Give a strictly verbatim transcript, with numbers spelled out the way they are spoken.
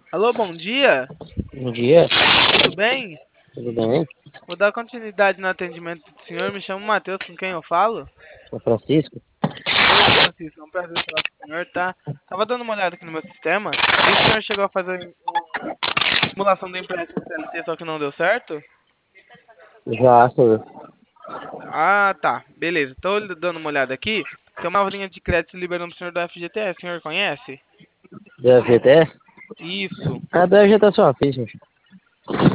Alô, bom dia, Bom dia, tudo bem? tudo bem? Vou dar continuidade no atendimento do senhor. Me chamo Matheus, com quem eu falo? Sou Francisco? Oi, Francisco, é um prazer falar com o senhor, tá? Tava dando uma olhada aqui no meu sistema. Vi que o senhor chegou a fazer uma simulação do empréstimo C L T, só que não deu certo? Já, senhor. Ah, tá, beleza. Tô dando uma olhada aqui. Tem uma linha de crédito liberando pro senhor do F G T S, o senhor conhece? Do F G T S? Isso. Ah, do F G T S é só uma ficha.